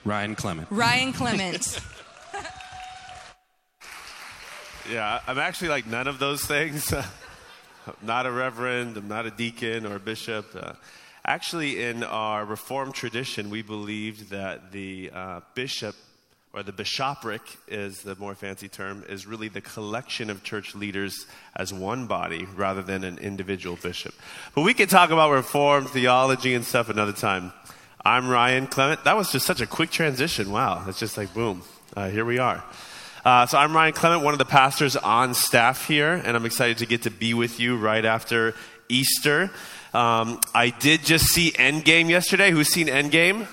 Ryan Clement. Ryan Clement. Yeah, I'm actually like none of those things. I'm not a reverend, I'm not a deacon or a bishop. Actually, in our Reformed tradition, we believed that the bishop, or the bishopric is the more fancy term, is really the collection of church leaders as one body rather than an individual bishop. But we can talk about Reformed theology and stuff another time. I'm Ryan Clement. That was just such a quick transition. Wow, it's just like boom, here we are. So I'm Ryan Clement, one of the pastors on staff here, and I'm excited to get to be with you right after Easter. I did just see Endgame yesterday. Who's seen Endgame?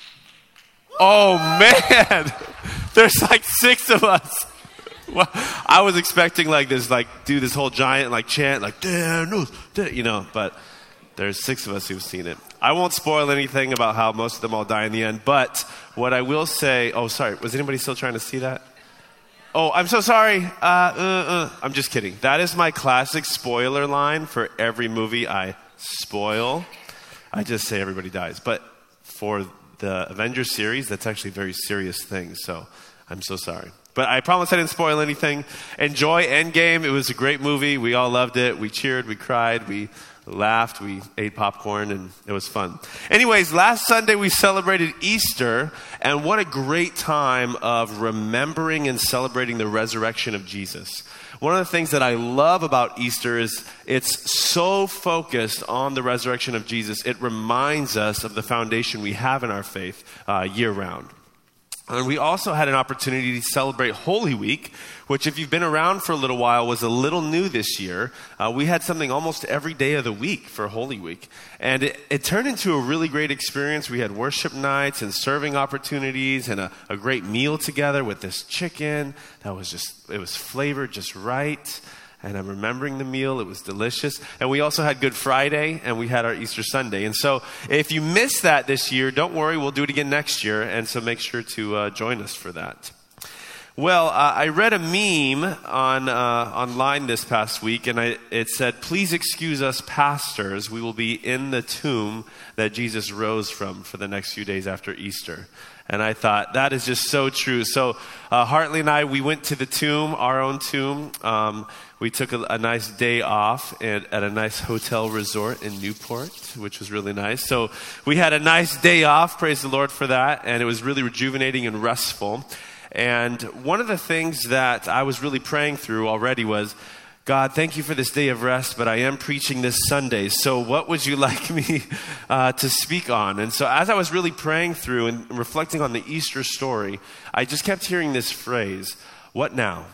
Oh man, there's like 6 of us. Well, I was expecting like this, like do this whole giant like chant, like Thanos, but there's 6 of us who've seen it. I won't spoil anything about how most of them all die in the end, but what I will say, sorry, was anybody still trying to see that? Oh, I'm so sorry. I'm just kidding. That is my classic spoiler line for every movie I spoil. I just say everybody dies, but for the Avengers series, that's actually a very serious thing, so I'm so sorry. But I promise I didn't spoil anything. Enjoy Endgame. It was a great movie. We all loved it. We cheered, we cried, we laughed, we ate popcorn, and it was fun. Anyways, last Sunday we celebrated Easter, and what a great time of remembering and celebrating the resurrection of Jesus. One of the things that I love about Easter is it's so focused on the resurrection of Jesus. It reminds us of the foundation we have in our faith year-round. And we also had an opportunity to celebrate Holy Week, which if you've been around for a little while was a little new this year. We had something almost every day of the week for Holy Week. And it turned into a really great experience. We had worship nights and serving opportunities and a great meal together with this chicken. It was flavored just right. And I'm remembering the meal. It was delicious. And we also had Good Friday, and we had our Easter Sunday. And so if you missed that this year, don't worry. We'll do it again next year. And so make sure to join us for that. Well, I read a meme online this past week, and it said, "Please excuse us pastors. We will be in the tomb that Jesus rose from for the next few days after Easter." And I thought, that is just so true. So Hartley and I, we went to the tomb, our own tomb. We took a nice day off at a nice hotel resort in Newport, which was really nice. So we had a nice day off, praise the Lord for that, and it was really rejuvenating and restful. And one of the things that I was really praying through already was, God, thank you for this day of rest, but I am preaching this Sunday. So what would you like me to speak on? And so as I was really praying through and reflecting on the Easter story, I just kept hearing this phrase, what now?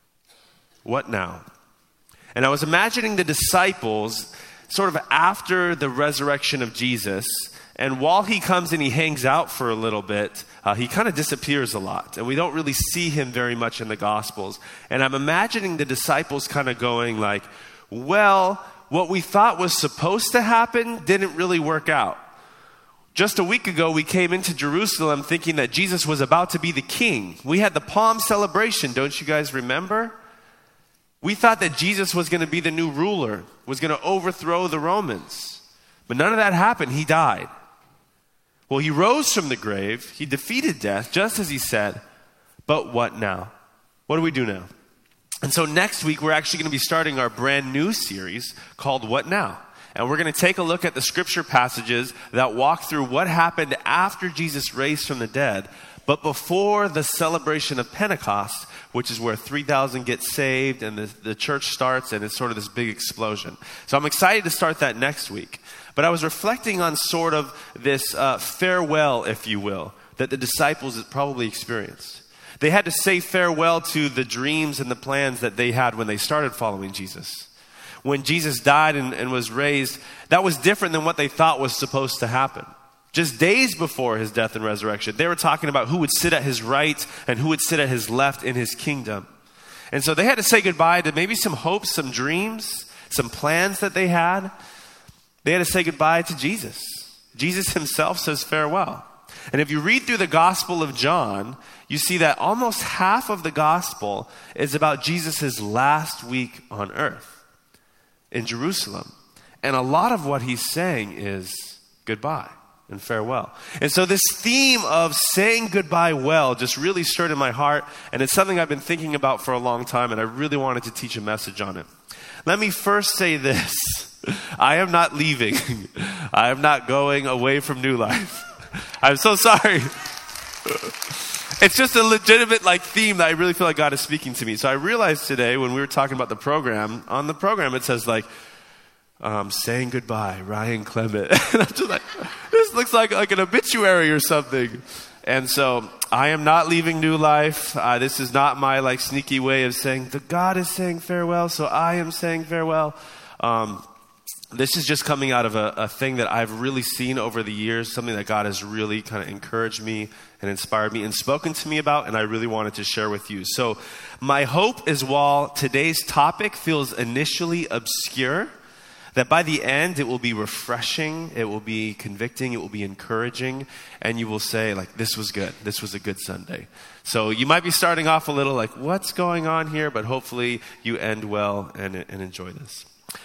What now? And I was imagining the disciples sort of after the resurrection of Jesus, and while he comes and he hangs out for a little bit, he kind of disappears a lot, and we don't really see him very much in the Gospels. And I'm imagining the disciples kind of going like, well, what we thought was supposed to happen didn't really work out. Just a week ago, we came into Jerusalem thinking that Jesus was about to be the king. We had the Palm celebration, don't you guys remember? We thought that Jesus was going to be the new ruler, was going to overthrow the Romans. But none of that happened. He died. Well, he rose from the grave. He defeated death, just as he said. But what now? What do we do now? And so next week, we're actually going to be starting our brand new series called What Now? And we're going to take a look at the scripture passages that walk through what happened after Jesus raised from the dead, but before the celebration of Pentecost, which is where 3,000 get saved and the church starts, and it's sort of this big explosion. So I'm excited to start that next week. But I was reflecting on sort of this farewell, if you will, that the disciples probably experienced. They had to say farewell to the dreams and the plans that they had when they started following Jesus. When Jesus died and was raised, that was different than what they thought was supposed to happen. Just days before his death and resurrection, they were talking about who would sit at his right and who would sit at his left in his kingdom. And so they had to say goodbye to maybe some hopes, some dreams, some plans that they had. They had to say goodbye to Jesus. Jesus himself says farewell. And if you read through the Gospel of John, you see that almost half of the Gospel is about Jesus' last week on earth in Jerusalem. And a lot of what he's saying is goodbye. and farewell. And so this theme of saying goodbye well just really stirred in my heart, and it's something I've been thinking about for a long time, and I really wanted to teach a message on it. Let me first say this. I am not leaving. I am not going away from New Life. I'm so sorry. It's just a legitimate theme that I really feel like God is speaking to me. So I realized today when we were talking about the program, on the program it says saying goodbye, Ryan Clement. And I'm just like, this looks like an obituary or something. And so I am not leaving New Life. This is not my sneaky way of saying that God is saying farewell, so I am saying farewell. This is just coming out of a thing that I've really seen over the years, something that God has really kind of encouraged me and inspired me and spoken to me about, and I really wanted to share with you. So my hope is, while today's topic feels initially obscure, that by the end it will be refreshing, it will be convicting, it will be encouraging, and you will say, this was good. This was a good Sunday. So you might be starting off a little what's going on here? But hopefully you end well and enjoy this.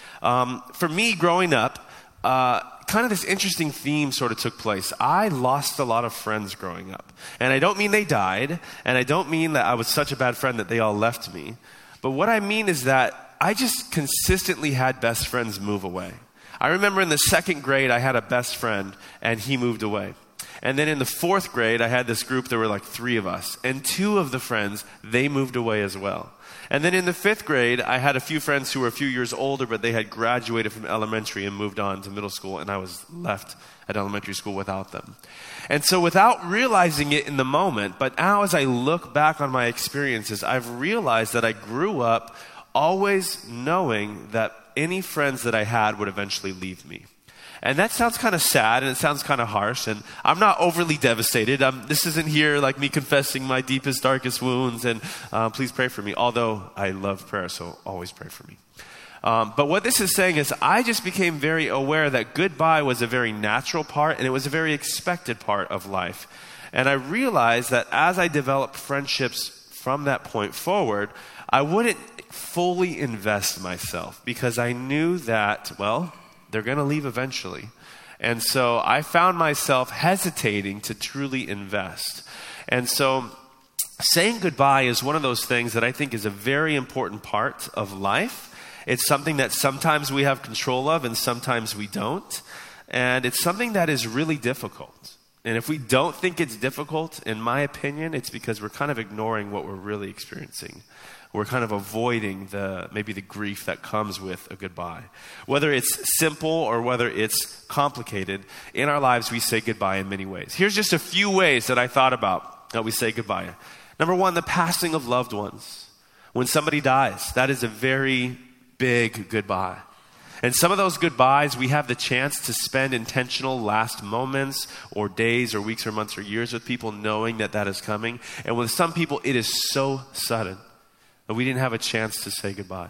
For me, growing up, kind of this interesting theme sort of took place. I lost a lot of friends growing up. And I don't mean they died, and I don't mean that I was such a bad friend that they all left me. But what I mean is that I just consistently had best friends move away. I remember in the second grade, I had a best friend, and he moved away. And then in the fourth grade, I had this group, there were 3 of us. And 2 of the friends, they moved away as well. And then in the 5th grade, I had a few friends who were a few years older, but they had graduated from elementary and moved on to middle school, and I was left at elementary school without them. And so without realizing it in the moment, but now as I look back on my experiences, I've realized that I grew up always knowing that any friends that I had would eventually leave me. And that sounds kind of sad, and it sounds kind of harsh, and I'm not overly devastated. This isn't here me confessing my deepest, darkest wounds, and please pray for me, although I love prayer, so always pray for me. But what this is saying is I just became very aware that goodbye was a very natural part, and it was a very expected part of life. And I realized that as I developed friendships from that point forward, I wouldn't fully invest myself because I knew that, they're going to leave eventually. And so I found myself hesitating to truly invest. And so saying goodbye is one of those things that I think is a very important part of life. It's something that sometimes we have control of and sometimes we don't. And it's something that is really difficult. And if we don't think it's difficult, in my opinion, it's because we're kind of ignoring what we're really experiencing. We're kind of avoiding maybe the grief that comes with a goodbye. Whether it's simple or whether it's complicated, in our lives we say goodbye in many ways. Here's just a few ways that I thought about that we say goodbye. Number 1, the passing of loved ones. When somebody dies, that is a very big goodbye. And some of those goodbyes, we have the chance to spend intentional last moments or days or weeks or months or years with people knowing that that is coming. And with some people, it is so sudden that we didn't have a chance to say goodbye.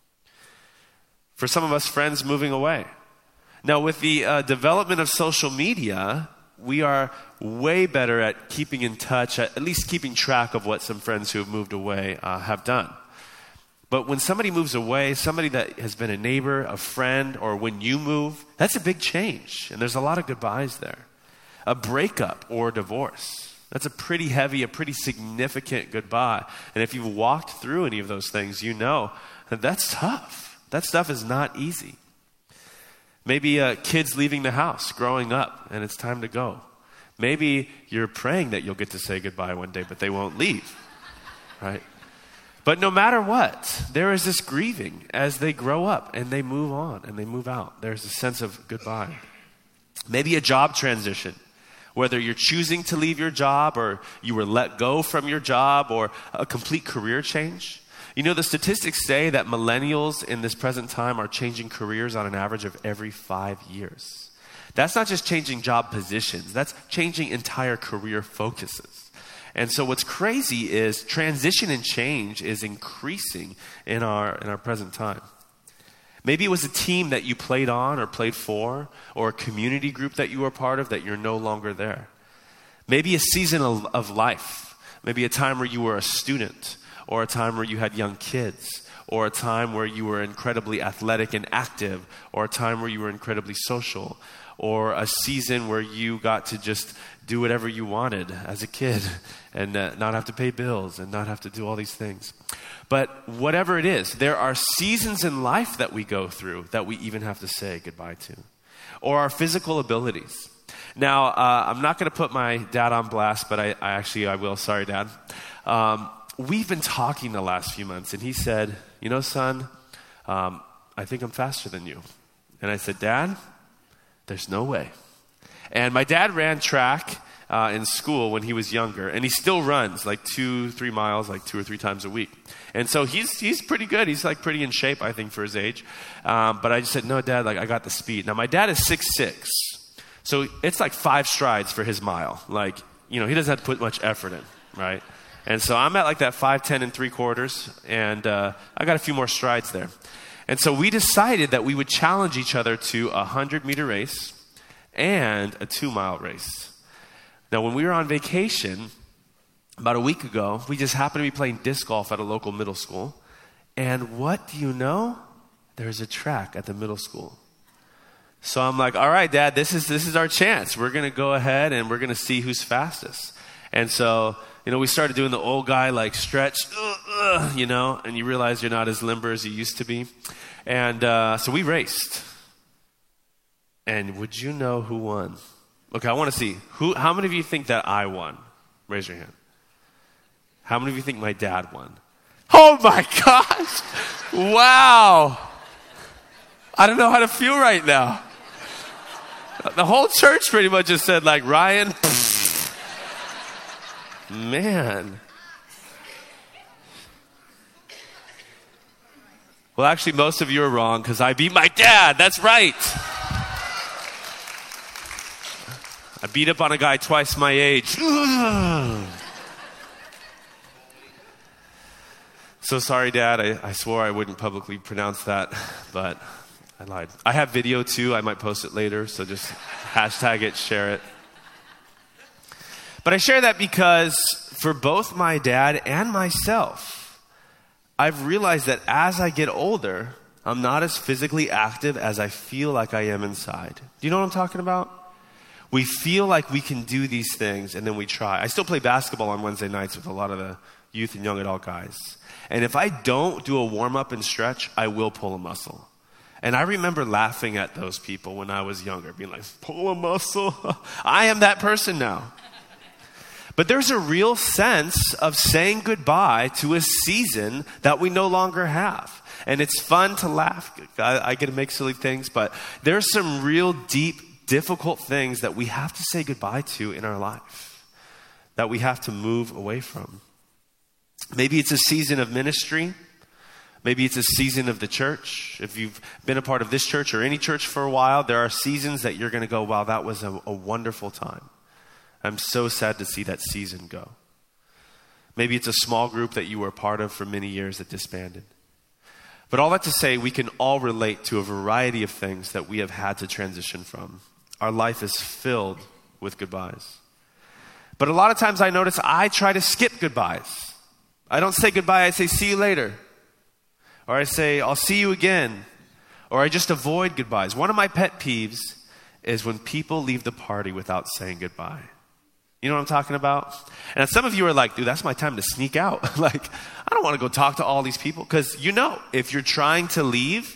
For some of us, friends moving away. Now, with the development of social media, we are way better at keeping in touch, at least keeping track of what some friends who have moved away have done. But when somebody moves away, somebody that has been a neighbor, a friend, or when you move, that's a big change. And there's a lot of goodbyes there. A breakup or a divorce, that's a pretty heavy, a pretty significant goodbye. And if you've walked through any of those things, you know that that's tough. That stuff is not easy. Maybe kids leaving the house, growing up, and it's time to go. Maybe you're praying that you'll get to say goodbye one day, but they won't leave, right? But no matter what, there is this grieving as they grow up and they move on and they move out. There's a sense of goodbye. Maybe a job transition, whether you're choosing to leave your job or you were let go from your job or a complete career change. You know, the statistics say that millennials in this present time are changing careers on an average of every 5 years. That's not just changing job positions, that's changing entire career focuses. And so what's crazy is transition and change is increasing in our present time. Maybe it was a team that you played on or played for, or a community group that you were part of that you're no longer there. Maybe a season of life. Maybe a time where you were a student, or a time where you had young kids, or a time where you were incredibly athletic and active, or a time where you were incredibly social. or a season where you got to just do whatever you wanted as a kid and not have to pay bills and not have to do all these things. But whatever it is, there are seasons in life that we go through that we even have to say goodbye to, or our physical abilities. Now, I'm not going to put my dad on blast, but I will. Sorry, Dad. We've been talking the last few months, and he said, you know, son, I think I'm faster than you. And I said, Dad, there's no way. And my dad ran track in school when he was younger, and he still runs like 2-3 miles, like 2 or 3 times a week. And so he's pretty good. He's like pretty in shape, I think, for his age. But I just said, no, Dad, like I got the speed. Now my dad is 6'6", so it's like 5 strides for his mile. Like, you know, he doesn't have to put much effort in, right? And so I'm at like that 5'10" and 3/4, and I got a few more strides there. And so we decided that we would challenge each other to a 100-meter race and a 2-mile race. Now, when we were on vacation about a week ago, we just happened to be playing disc golf at a local middle school. And what do you know? There's a track at the middle school. So I'm like, all right, Dad, this is our chance. We're going to go ahead and we're going to see who's fastest. And so, you know, we started doing the old guy like stretch, you know, and you realize you're not as limber as you used to be. And so we raced. And would you know who won? Okay, I want to see. How many of you think that I won? Raise your hand. How many of you think my dad won? Oh my gosh! Wow! I don't know how to feel right now. The whole church pretty much just said like, Ryan, man. Well, actually, most of you are wrong because I beat my dad. That's right. I beat up on a guy twice my age. So sorry, Dad. I swore I wouldn't publicly pronounce that, but I lied. I have video too. I might post it later, so just hashtag it, share it. But I share that because for both my dad and myself, I've realized that as I get older, I'm not as physically active as I feel like I am inside. Do you know what I'm talking about? We feel like we can do these things, and then we try. I still play basketball on Wednesday nights with a lot of the youth and young adult guys. And if I don't do a warm-up and stretch, I will pull a muscle. And I remember laughing at those people when I was younger, being like, pull a muscle? I am that person now. But there's a real sense of saying goodbye to a season that we no longer have. And it's fun to laugh. I get to make silly things, but there's some real deep, difficult things that we have to say goodbye to in our life, that we have to move away from. Maybe it's a season of ministry. Maybe it's a season of the church. If you've been a part of this church or any church for a while, there are seasons that you're going to go, wow, that was a wonderful time. I'm so sad to see that season go. Maybe it's a small group that you were a part of for many years that disbanded. But all that to say, we can all relate to a variety of things that we have had to transition from. Our life is filled with goodbyes. But a lot of times I notice I try to skip goodbyes. I don't say goodbye, I say see you later. Or I say I'll see you again. Or I just avoid goodbyes. One of my pet peeves is when people leave the party without saying goodbye. You know what I'm talking about? And some of you are like, dude, that's my time to sneak out. Like, I don't want to go talk to all these people. Because you know, if you're trying to leave,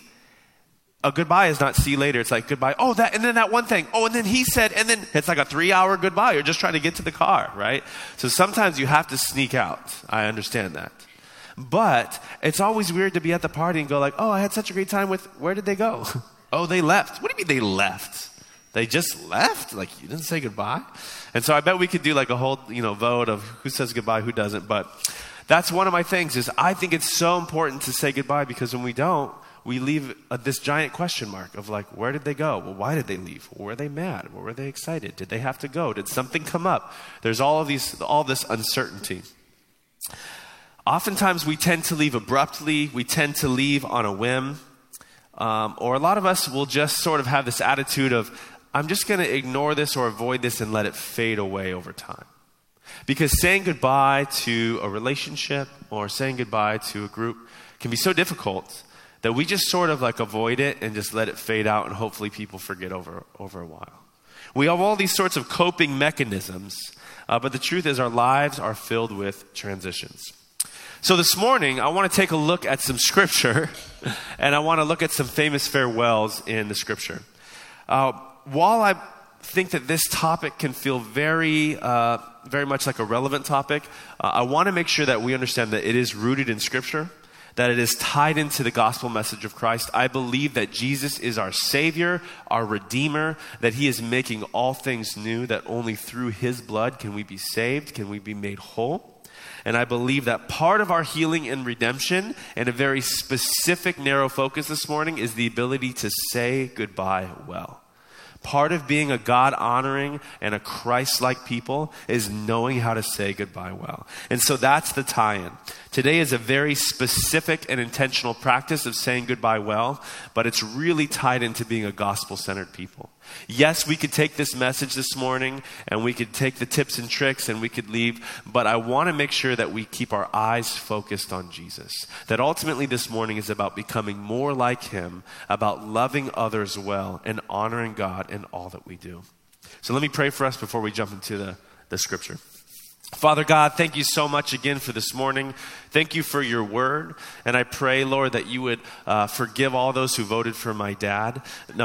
a goodbye is not see you later. It's like goodbye. Oh, that, and then that one thing. Oh, and then he said, and then it's like a 3-hour goodbye. You're just trying to get to the car, right? So sometimes you have to sneak out. I understand that. But it's always weird to be at the party and go like, oh, I had such a great time with, where did they go? Oh, they left. What do you mean they left? They just left? Like, you didn't say goodbye? And so I bet we could do like a whole, vote of who says goodbye, who doesn't. But that's one of my things is I think it's so important to say goodbye because when we don't, we leave this giant question mark of like, where did they go? Well, why did they leave? Were they mad? Were they excited? Did they have to go? Did something come up? There's all this uncertainty. Oftentimes we tend to leave abruptly. We tend to leave on a whim. Or a lot of us will just sort of have this attitude of, I'm just going to ignore this or avoid this and let it fade away over time. Because saying goodbye to a relationship or saying goodbye to a group can be so difficult that we just sort of like avoid it and just let it fade out, and hopefully people forget over a while. We have all these sorts of coping mechanisms, but the truth is our lives are filled with transitions. So this morning, I want to take a look at some scripture, and I want to look at some famous farewells in the scripture. While I think that this topic can feel very much like a relevant topic, I want to make sure that we understand that it is rooted in scripture, that it is tied into the gospel message of Christ. I believe that Jesus is our Savior, our Redeemer, that He is making all things new, that only through His blood can we be saved, can we be made whole. And I believe that part of our healing and redemption, and a very specific, narrow focus this morning, is the ability to say goodbye well. Part of being a God-honoring and a Christ-like people is knowing how to say goodbye well. And so that's the tie-in. Today is a very specific and intentional practice of saying goodbye well, but it's really tied into being a gospel-centered people. Yes, we could take this message this morning and we could take the tips and tricks and we could leave, but I want to make sure that we keep our eyes focused on Jesus. That ultimately this morning is about becoming more like Him, about loving others well and honoring God in all that we do. So let me pray for us before we jump into the scripture. Father God, thank you so much again for this morning. Thank you for your word. And I pray, Lord, that you would forgive all those who voted for my dad.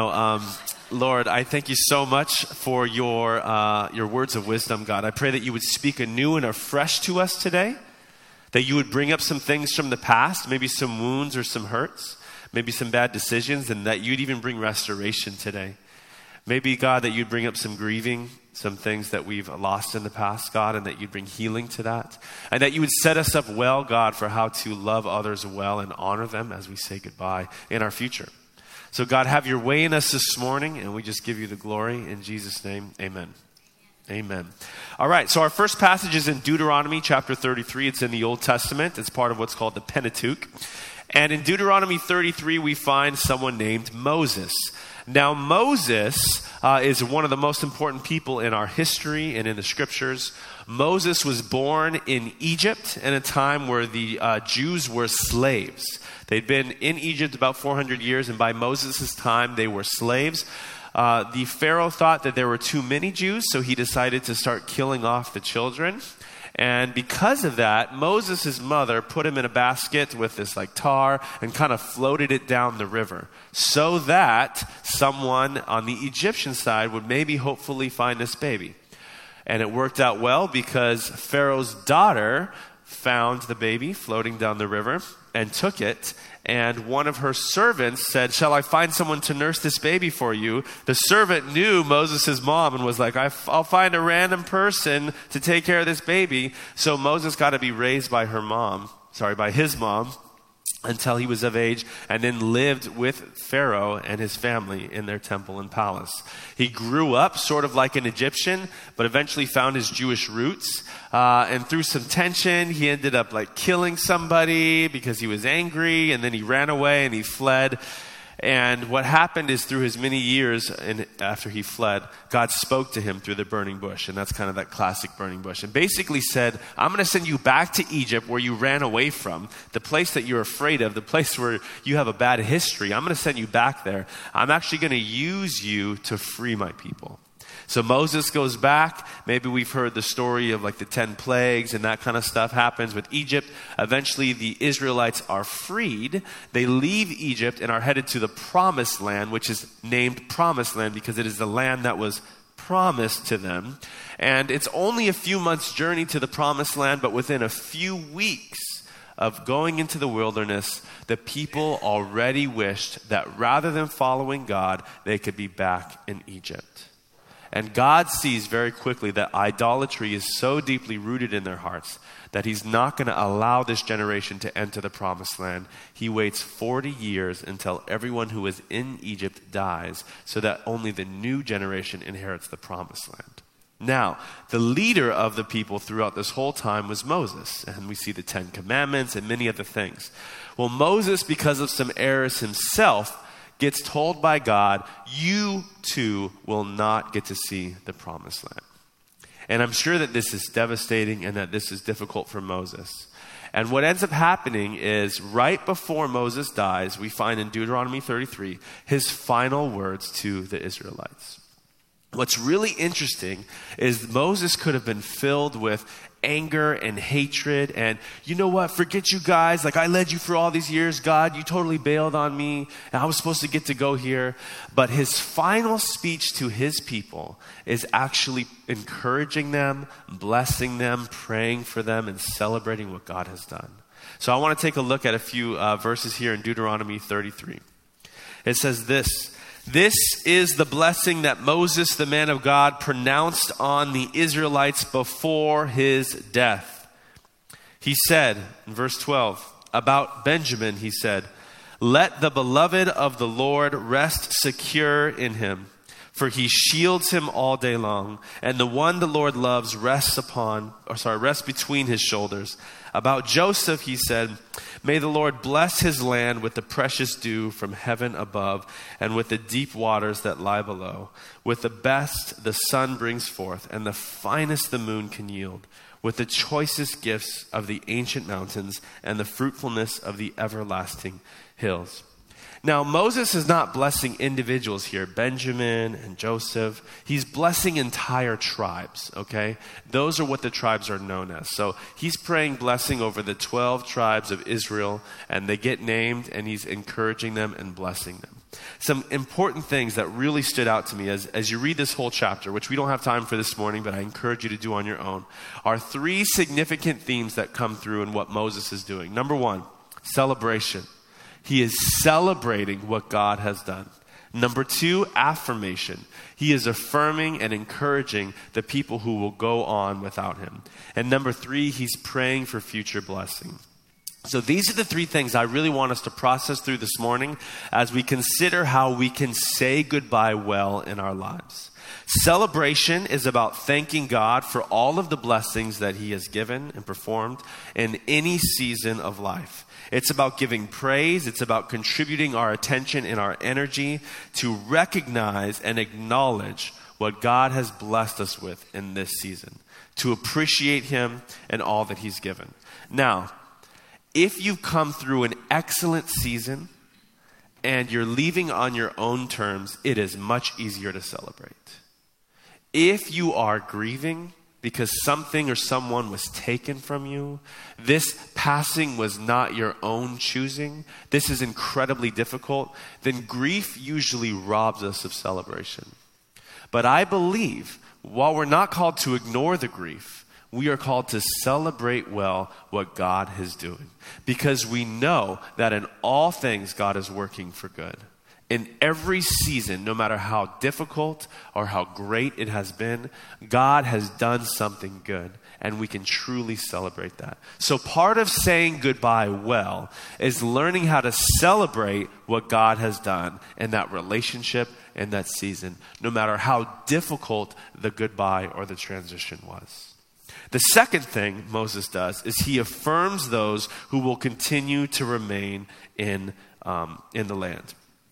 Lord, I thank you so much for your words of wisdom, God. I pray that you would speak anew and afresh to us today, that you would bring up some things from the past, maybe some wounds or some hurts, maybe some bad decisions, and that you'd even bring restoration today. Maybe, God, that you'd bring up some grieving, some things that we've lost in the past, God, and that you'd bring healing to that. And that you would set us up well, God, for how to love others well and honor them as we say goodbye in our future. So, God, have your way in us this morning, and we just give you the glory. In Jesus' name, amen. Amen. All right, so our first passage is in Deuteronomy chapter 33. It's in the Old Testament. It's part of what's called the Pentateuch. And in Deuteronomy 33, we find someone named Moses. Now, Moses is one of the most important people in our history and in the scriptures. Moses was born in Egypt in a time where the Jews were slaves. They'd been in Egypt about 400 years, and by Moses' time, they were slaves. The Pharaoh thought that there were too many Jews, so he decided to start killing off the children. And because of that, Moses' mother put him in a basket with this like tar and kind of floated it down the river so that someone on the Egyptian side would maybe hopefully find this baby. And it worked out well because Pharaoh's daughter found the baby floating down the river and took it. And one of her servants said, "Shall I find someone to nurse this baby for you?" The servant knew Moses' mom and was like, I'll find a random person to take care of this baby. So Moses got to be raised by his mom until he was of age, and then lived with Pharaoh and his family in their temple and palace. He grew up sort of like an Egyptian, but eventually found his Jewish roots. And through some tension, he ended up like killing somebody because he was angry, and then he ran away and he fled. And what happened is through his many years and after he fled, God spoke to him through the burning bush. And that's kind of that classic burning bush. And basically said, I'm going to send you back to Egypt where you ran away from, the place that you're afraid of, the place where you have a bad history. I'm going to send you back there. I'm actually going to use you to free my people. So Moses goes back. Maybe we've heard the story of like the 10 plagues and that kind of stuff happens with Egypt. Eventually the Israelites are freed. They leave Egypt and are headed to the Promised Land, which is named Promised Land because it is the land that was promised to them. And it's only a few months' journey to the Promised Land, but within a few weeks of going into the wilderness, the people already wished that rather than following God, they could be back in Egypt. And God sees very quickly that idolatry is so deeply rooted in their hearts that He's not going to allow this generation to enter the Promised Land. He waits 40 years until everyone who is in Egypt dies so that only the new generation inherits the Promised Land. Now, the leader of the people throughout this whole time was Moses. And we see the 10 Commandments and many other things. Well, Moses, because of some errors himself, gets told by God, you too will not get to see the Promised Land. And I'm sure that this is devastating and that this is difficult for Moses. And what ends up happening is right before Moses dies, we find in Deuteronomy 33, his final words to the Israelites. What's really interesting is Moses could have been filled with anger and hatred and, you know what, forget you guys, like I led you for all these years, God, you totally bailed on me, and I was supposed to get to go here. But his final speech to his people is actually encouraging them, blessing them, praying for them, and celebrating what God has done. So I want to take a look at a few verses here in Deuteronomy 33. It says this: "This is the blessing that Moses, the man of God, pronounced on the Israelites before his death. He said," in verse 12, about Benjamin, he said, "Let the beloved of the Lord rest secure in him, for he shields him all day long, and the one the Lord loves rests between his shoulders. About Joseph, he said, may the Lord bless his land with the precious dew from heaven above and with the deep waters that lie below. With the best the sun brings forth and the finest the moon can yield. With the choicest gifts of the ancient mountains and the fruitfulness of the everlasting hills." Now, Moses is not blessing individuals here, Benjamin and Joseph. He's blessing entire tribes, okay? Those are what the tribes are known as. So he's praying blessing over the 12 tribes of Israel, and they get named, and he's encouraging them and blessing them. Some important things that really stood out to me as you read this whole chapter, which we don't have time for this morning, but I encourage you to do on your own, are 3 significant themes that come through in what Moses is doing. Number 1, celebration. He is celebrating what God has done. Number 2, affirmation. He is affirming and encouraging the people who will go on without him. And number 3, he's praying for future blessing. So these are the 3 things I really want us to process through this morning as we consider how we can say goodbye well in our lives. Celebration is about thanking God for all of the blessings that he has given and performed in any season of life. It's about giving praise. It's about contributing our attention and our energy to recognize and acknowledge what God has blessed us with in this season, to appreciate him and all that he's given. Now, if you've come through an excellent season and you're leaving on your own terms, it is much easier to celebrate. If you are grieving because something or someone was taken from you, this passing was not your own choosing, this is incredibly difficult, then grief usually robs us of celebration. But I believe, while we're not called to ignore the grief, we are called to celebrate well what God is doing. Because we know that in all things, God is working for good. In every season, no matter how difficult or how great it has been, God has done something good, and we can truly celebrate that. So part of saying goodbye well is learning how to celebrate what God has done in that relationship, in that season, no matter how difficult the goodbye or the transition was. The second thing Moses does is he affirms those who will continue to remain in the land.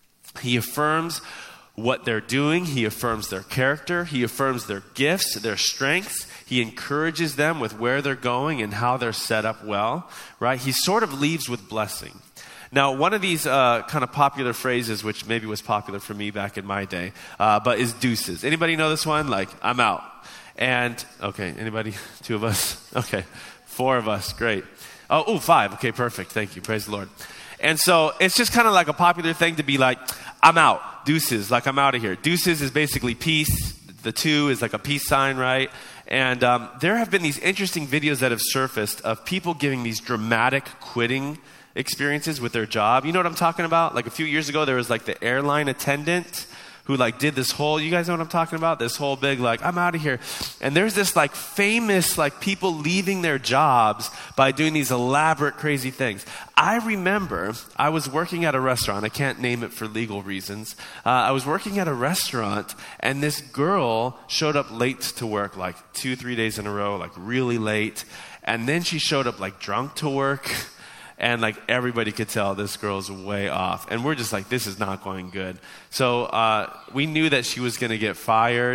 He affirms what they're doing. He affirms their character. He affirms their gifts, their strengths. He encourages them with where they're going and how they're set up well, right? He sort of leaves with blessing. Now, one of these kind of popular phrases, which maybe was popular for me back in my day, but is deuces. Anybody know this one? Like, I'm out. And, okay, anybody? 2 of us? Okay, 4 of us, great. Oh, 5. Okay, perfect. Thank you. Praise the Lord. And so it's just kind of like a popular thing to be like, I'm out. Deuces, like I'm out of here. Deuces is basically peace. The 2 is like a peace sign, right? And there have been these interesting videos that have surfaced of people giving these dramatic quitting experiences with their job. You know what I'm talking about? Like a few years ago, there was like the airline attendant who like did this whole, you guys know what I'm talking about? This whole big like, I'm out of here. And there's this like famous like people leaving their jobs by doing these elaborate crazy things. I remember I was working at a restaurant. I can't name it for legal reasons. I was working at a restaurant and this girl showed up late to work like 2-3 days in a row, like really late. And then she showed up like drunk to work. And like everybody could tell this girl's way off. And we're just like, this is not going good. So we knew that she was going to get fired.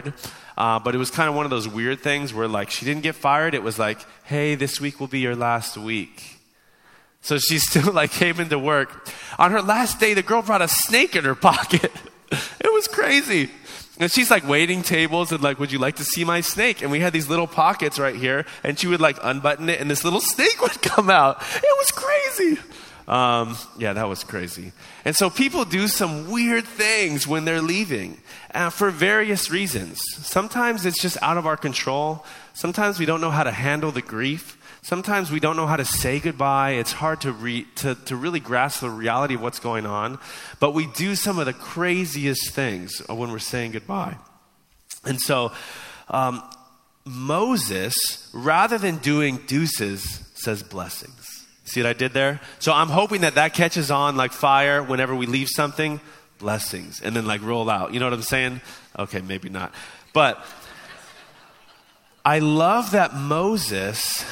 But it was kind of one of those weird things where like she didn't get fired. It was like, hey, this week will be your last week. So she still like came into work. On her last day, the girl brought a snake in her pocket. It was crazy. And she's like waiting tables and like, would you like to see my snake? And we had these little pockets right here, and she would like unbutton it and this little snake would come out. It was crazy. Yeah, that was crazy. And so people do some weird things when they're leaving for various reasons. Sometimes it's just out of our control. Sometimes we don't know how to handle the grief. Sometimes we don't know how to say goodbye. It's hard to really grasp the reality of what's going on. But we do some of the craziest things when we're saying goodbye. And so Moses, rather than doing deuces, says blessings. See what I did there? So I'm hoping that catches on like fire whenever we leave something. Blessings. And then like roll out. You know what I'm saying? Okay, maybe not. But I love that Moses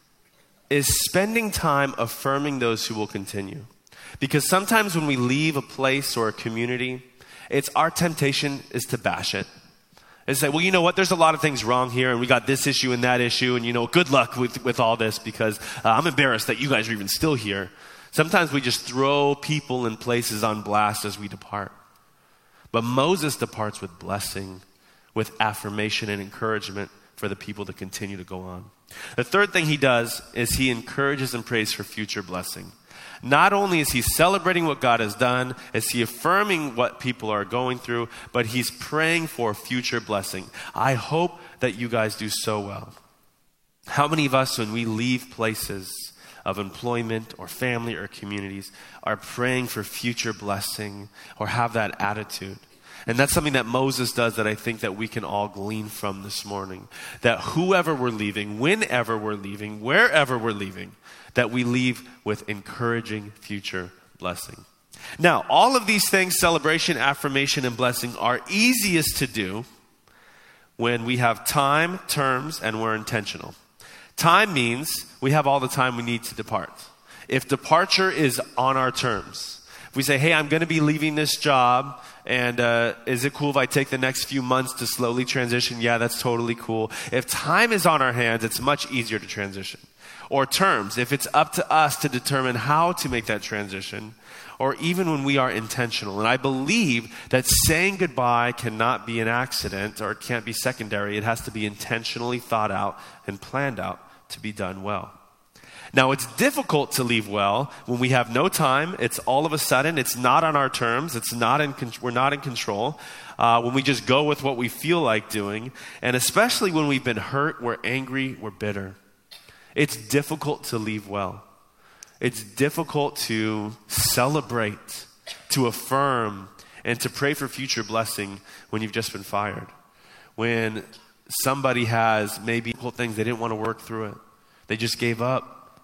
is spending time affirming those who will continue. Because sometimes when we leave a place or a community, it's our temptation is to bash it. And say, well, you know what, there's a lot of things wrong here, and we got this issue and that issue, and you know, good luck with all this because I'm embarrassed that you guys are even still here. Sometimes we just throw people and places on blast as we depart. But Moses departs with blessing, with affirmation and encouragement for the people to continue to go on. The third thing he does is he encourages and prays for future blessing. Not only is he celebrating what God has done, is he affirming what people are going through, but he's praying for future blessing. I hope that you guys do so well. How many of us, when we leave places of employment or family or communities, are praying for future blessing or have that attitude? And that's something that Moses does that I think that we can all glean from this morning. That whoever we're leaving, whenever we're leaving, wherever we're leaving, that we leave with encouraging future blessing. Now, all of these things, celebration, affirmation, and blessing, are easiest to do when we have time, terms, and we're intentional. Time means we have all the time we need to depart. If departure is on our terms, if we say, hey, I'm going to be leaving this job, and is it cool if I take the next few months to slowly transition? Yeah, that's totally cool. If time is on our hands, it's much easier to transition. Or terms, if it's up to us to determine how to make that transition, or even when we are intentional. And I believe that saying goodbye cannot be an accident, or it can't be secondary. It has to be intentionally thought out and planned out to be done well. Now, it's difficult to leave well when we have no time. It's all of a sudden, it's not on our terms. We're not in control. When we just go with what we feel like doing. And especially when we've been hurt, we're angry, we're bitter. It's difficult to leave well. It's difficult to celebrate, to affirm, and to pray for future blessing when you've just been fired. When somebody has maybe difficult things, they didn't want to work through it. They just gave up.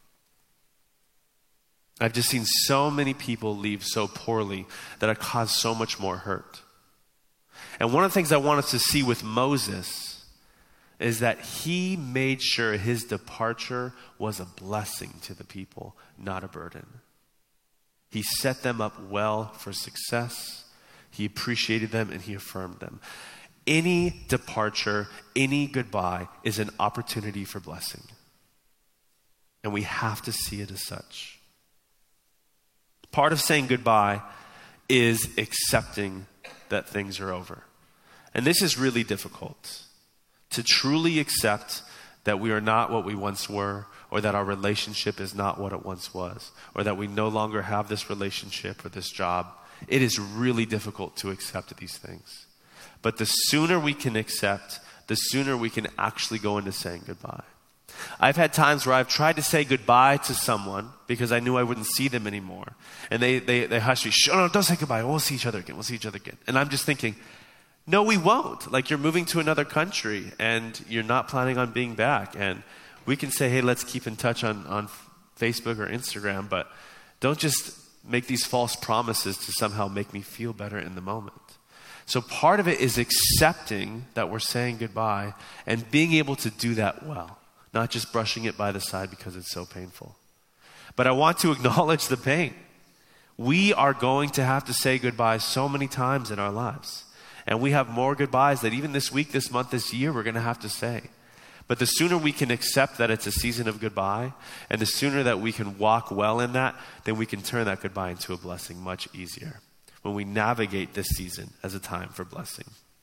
I've just seen so many people leave so poorly that it caused so much more hurt. And one of the things I want us to see with Moses is that he made sure his departure was a blessing to the people, not a burden. He set them up well for success. He appreciated them and he affirmed them. Any departure, any goodbye is an opportunity for blessing. And we have to see it as such. Part of saying goodbye is accepting that things are over. And this is really difficult. To truly accept that we are not what we once were, or that our relationship is not what it once was, or that we no longer have this relationship or this job. It is really difficult to accept these things. But the sooner we can accept, the sooner we can actually go into saying goodbye. I've had times where I've tried to say goodbye to someone because I knew I wouldn't see them anymore. And they hush me, no, don't say goodbye. We'll see each other again. And I'm just thinking, no, we won't. Like, you're moving to another country and you're not planning on being back. And we can say, hey, let's keep in touch on Facebook or Instagram, but don't just make these false promises to somehow make me feel better in the moment. So part of it is accepting that we're saying goodbye and being able to do that well, not just brushing it by the side because it's so painful. But I want to acknowledge the pain. We are going to have to say goodbye so many times in our lives. And we have more goodbyes that even this week, this month, this year, we're going to have to say. But the sooner we can accept that it's a season of goodbye, and the sooner that we can walk well in that, then we can turn that goodbye into a blessing much easier when we navigate this season as a time for blessing.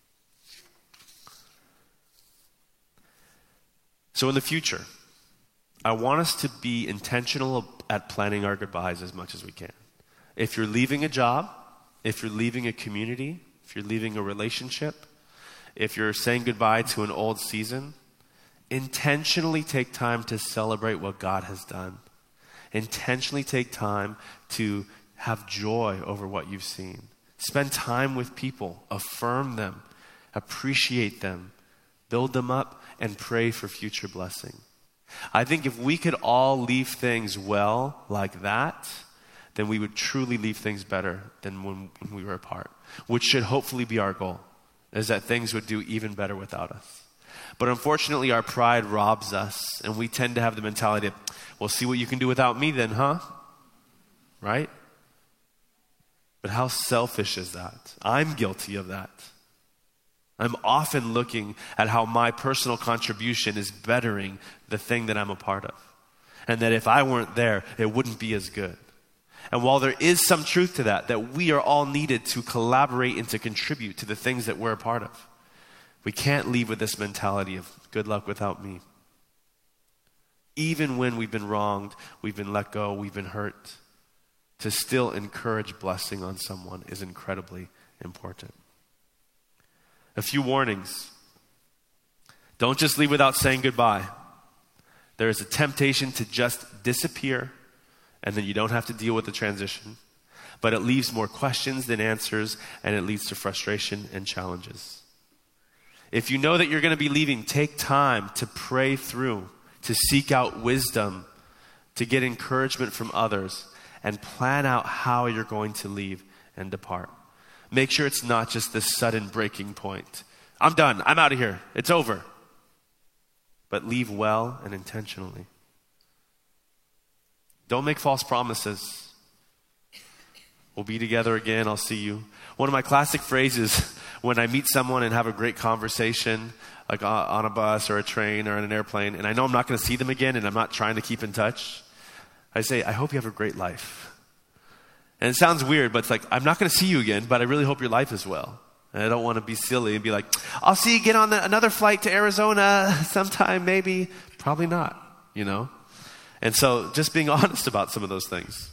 So in the future, I want us to be intentional at planning our goodbyes as much as we can. If you're leaving a job, if you're leaving a community, if you're leaving a relationship, if you're saying goodbye to an old season, intentionally take time to celebrate what God has done. Intentionally take time to have joy over what you've seen. Spend time with people, affirm them, appreciate them, build them up, and pray for future blessing. I think if we could all leave things well like that, then we would truly leave things better than when we were apart, which should hopefully be our goal, is that things would do even better without us. But unfortunately, our pride robs us, and we tend to have the mentality of, well, see what you can do without me then, huh? Right? But how selfish is that? I'm guilty of that. I'm often looking at how my personal contribution is bettering the thing that I'm a part of. And that if I weren't there, it wouldn't be as good. And while there is some truth to that we are all needed to collaborate and to contribute to the things that we're a part of, we can't leave with this mentality of good luck without me. Even when we've been wronged, we've been let go, we've been hurt, to still encourage blessing on someone is incredibly important. A few warnings. Don't just leave without saying goodbye. There is a temptation to just disappear, and then you don't have to deal with the transition. But it leaves more questions than answers, and it leads to frustration and challenges. If you know that you're going to be leaving, take time to pray through, to seek out wisdom, to get encouragement from others, and plan out how you're going to leave and depart. Make sure it's not just this sudden breaking point. I'm done. I'm out of here. It's over. But leave well and intentionally. Don't make false promises. We'll be together again. I'll see you. One of my classic phrases when I meet someone and have a great conversation, like on a bus or a train or on an airplane, and I know I'm not going to see them again and I'm not trying to keep in touch, I say, I hope you have a great life. And it sounds weird, but it's like, I'm not going to see you again, but I really hope your life is well. And I don't want to be silly and be like, I'll see you again on another flight to Arizona sometime, maybe. Probably not, you know? And so just being honest about some of those things.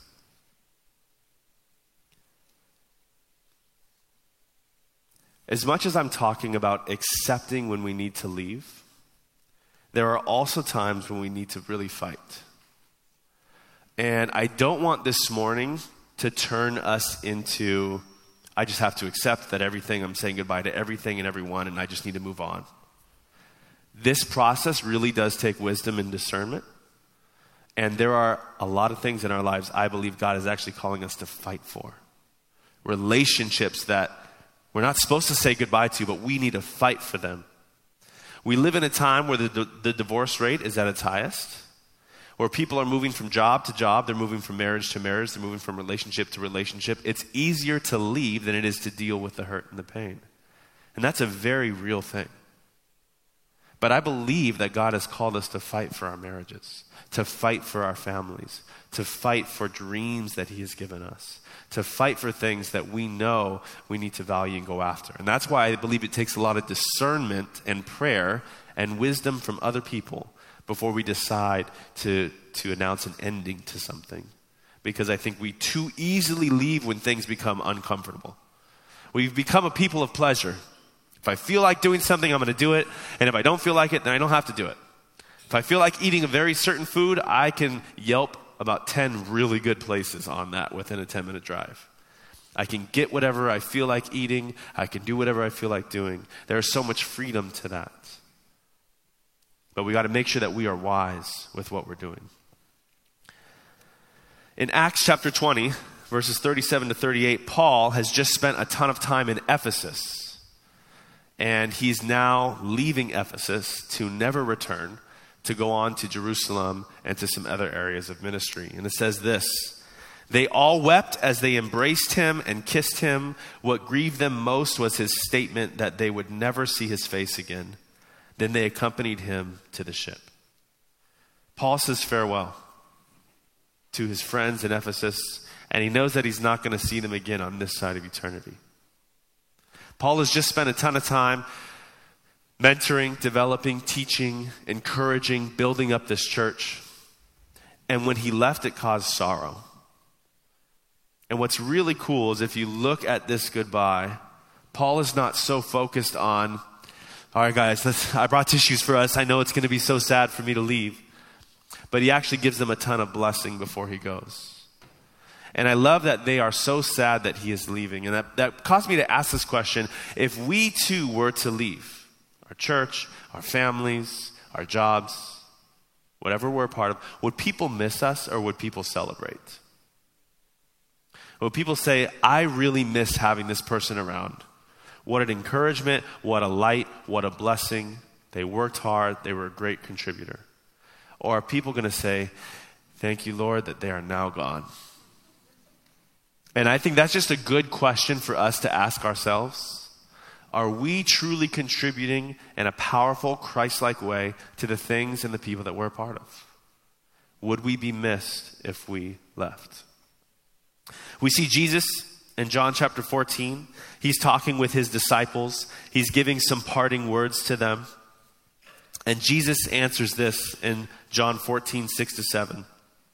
As much as I'm talking about accepting when we need to leave, there are also times when we need to really fight. And I don't want this morning to turn us into, I just have to accept that I'm saying goodbye to everything and everyone, and I just need to move on. This process really does take wisdom and discernment. And there are a lot of things in our lives I believe God is actually calling us to fight for. Relationships that we're not supposed to say goodbye to, but we need to fight for them. We live in a time where the divorce rate is at its highest, where people are moving from job to job, they're moving from marriage to marriage, they're moving from relationship to relationship. It's easier to leave than it is to deal with the hurt and the pain. And that's a very real thing. But I believe that God has called us to fight for our marriages, to fight for our families, to fight for dreams that He has given us, to fight for things that we know we need to value and go after. And that's why I believe it takes a lot of discernment and prayer and wisdom from other people before we decide to announce an ending to something. Because I think we too easily leave when things become uncomfortable. We've become a people of pleasure. If I feel like doing something, I'm going to do it. And if I don't feel like it, then I don't have to do it. If I feel like eating a very certain food, I can Yelp about 10 really good places on that within a 10-minute drive. I can get whatever I feel like eating. I can do whatever I feel like doing. There's so much freedom to that. But we got to make sure that we are wise with what we're doing. In Acts chapter 20, verses 37 to 38, Paul has just spent a ton of time in Ephesus. And he's now leaving Ephesus to never return, to go on to Jerusalem and to some other areas of ministry. And it says this: They all wept as they embraced him and kissed him. What grieved them most was his statement that they would never see his face again. Then they accompanied him to the ship. Paul says farewell to his friends in Ephesus, and he knows that he's not going to see them again on this side of eternity. Paul has just spent a ton of time mentoring, developing, teaching, encouraging, building up this church. And when he left, it caused sorrow. And what's really cool is if you look at this goodbye, Paul is not so focused on, all right, guys, I brought tissues for us. I know it's going to be so sad for me to leave. But he actually gives them a ton of blessing before he goes. And I love that they are so sad that he is leaving. And that caused me to ask this question. If we too were to leave, our church, our families, our jobs, whatever we're a part of, would people miss us or would people celebrate? Would people say, I really miss having this person around? What an encouragement, what a light, what a blessing. They worked hard, they were a great contributor. Or are people going to say, thank you, Lord, that they are now gone? And I think that's just a good question for us to ask ourselves. Are we truly contributing in a powerful, Christ-like way to the things and the people that we're a part of? Would we be missed if we left? We see Jesus in John chapter 14. He's talking with his disciples. He's giving some parting words to them. And Jesus answers this in John 14, 6-7.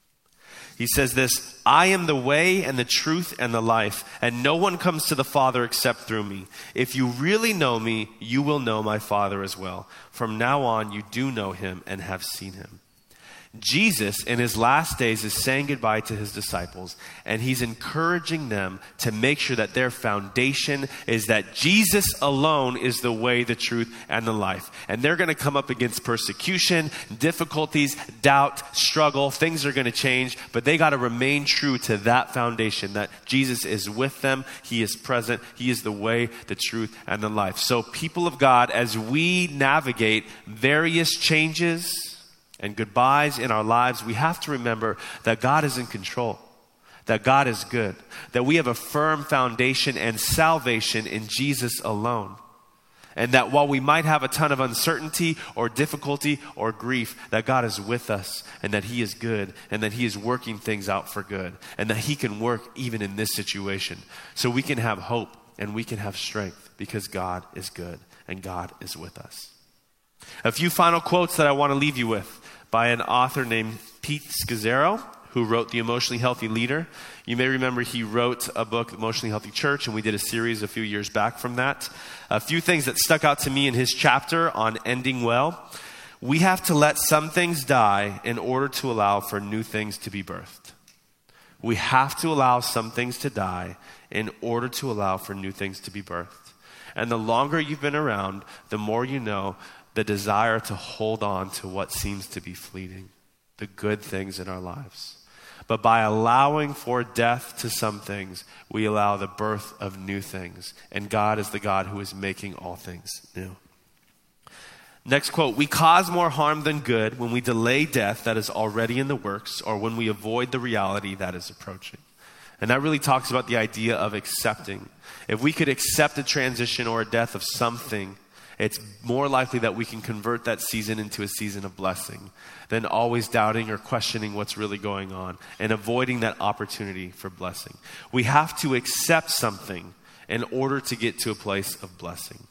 He says this, I am the way and the truth and the life, and no one comes to the Father except through me. If you really know me, you will know my Father as well. From now on, you do know him and have seen him. Jesus, in his last days, is saying goodbye to his disciples, and he's encouraging them to make sure that their foundation is that Jesus alone is the way, the truth, and the life. And they're going to come up against persecution, difficulties, doubt, struggle. Things are going to change, but they got to remain true to that foundation, that Jesus is with them, he is present, he is the way, the truth, and the life. So people of God, as we navigate various changes and goodbyes in our lives, we have to remember that God is in control, that God is good, that we have a firm foundation and salvation in Jesus alone. And that while we might have a ton of uncertainty or difficulty or grief, that God is with us and that he is good and that he is working things out for good and that he can work even in this situation. So we can have hope and we can have strength because God is good and God is with us. A few final quotes that I want to leave you with by an author named Pete Scazzero, who wrote The Emotionally Healthy Leader. You may remember he wrote a book, Emotionally Healthy Church, and we did a series a few years back from that. A few things that stuck out to me in his chapter on ending well. We have to let some things die in order to allow for new things to be birthed. We have to allow some things to die in order to allow for new things to be birthed. And the longer you've been around, the more you know the desire to hold on to what seems to be fleeting, the good things in our lives. But by allowing for death to some things, we allow the birth of new things. And God is the God who is making all things new. Next quote, we cause more harm than good when we delay death that is already in the works or when we avoid the reality that is approaching. And that really talks about the idea of accepting. If we could accept a transition or a death of something, it's more likely that we can convert that season into a season of blessing than always doubting or questioning what's really going on and avoiding that opportunity for blessing. We have to accept something in order to get to a place of blessing.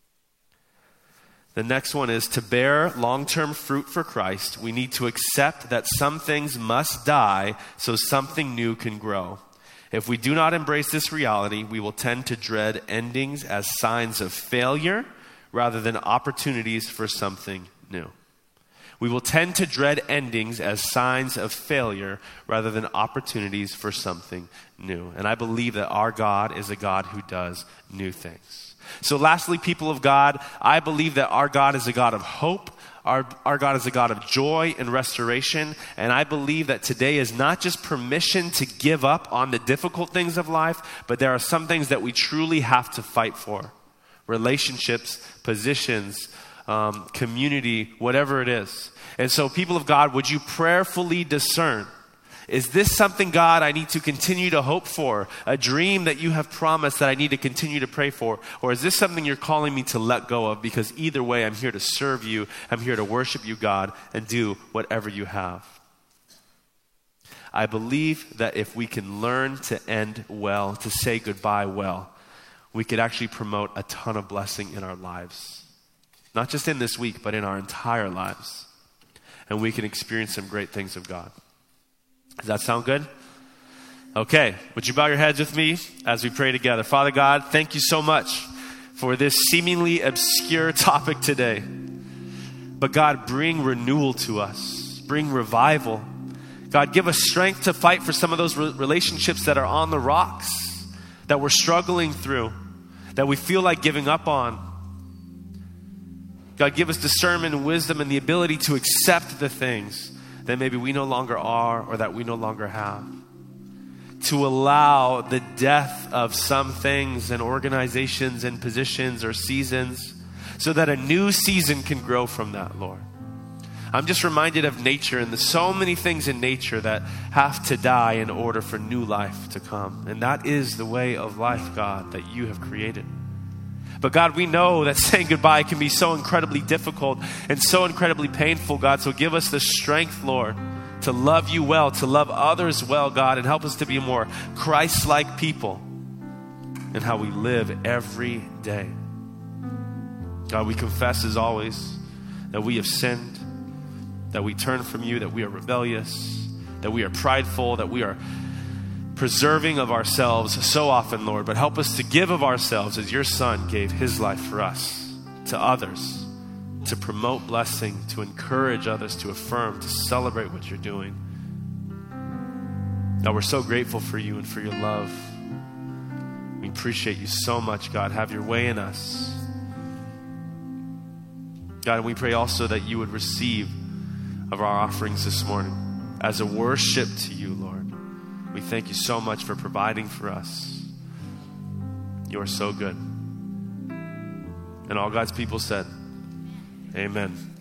The next one is to bear long-term fruit for Christ, we need to accept that some things must die so something new can grow. If we do not embrace this reality, we will tend to dread endings as signs of failure rather than opportunities for something new. We will tend to dread endings as signs of failure rather than opportunities for something new. And I believe that our God is a God who does new things. So lastly, people of God, I believe that our God is a God of hope. Our God is a God of joy and restoration. And I believe that today is not just permission to give up on the difficult things of life, but there are some things that we truly have to fight for. Relationships, positions, community, whatever it is. And so people of God, would you prayerfully discern Is this something, God, I need to continue to hope for? A dream that you have promised that I need to continue to pray for? Or is this something you're calling me to let go of? Because either way, I'm here to serve you. I'm here to worship you, God, and do whatever you have. I believe that if we can learn to end well, to say goodbye well, we could actually promote a ton of blessing in our lives. Not just in this week, but in our entire lives. And we can experience some great things of God. Does that sound good? Okay, would you bow your heads with me as we pray together? Father God, thank you so much for this seemingly obscure topic today. But God, bring renewal to us. Bring revival. God, give us strength to fight for some of those relationships that are on the rocks, that we're struggling through, that we feel like giving up on. God, give us discernment and wisdom and the ability to accept the things that maybe we no longer are or that we no longer have. To allow the death of some things and organizations and positions or seasons so that a new season can grow from that, Lord. I'm just reminded of nature and there's so many things in nature that have to die in order for new life to come. And that is the way of life, God, that you have created. But God, we know that saying goodbye can be so incredibly difficult and so incredibly painful, God. So give us the strength, Lord, to love you well, to love others well, God, and help us to be more Christ-like people in how we live every day. God, we confess as always that we have sinned, that we turn from you, that we are rebellious, that we are prideful, that we are preserving of ourselves so often, Lord, but help us to give of ourselves as your Son gave his life for us, to others, to promote blessing, to encourage others, to affirm, to celebrate what you're doing. God, we're so grateful for you and for your love. We appreciate you so much, God. Have your way in us. God, and we pray also that you would receive of our offerings this morning as a worship to you, Lord. We thank you so much for providing for us. You are so good. And all God's people said, amen.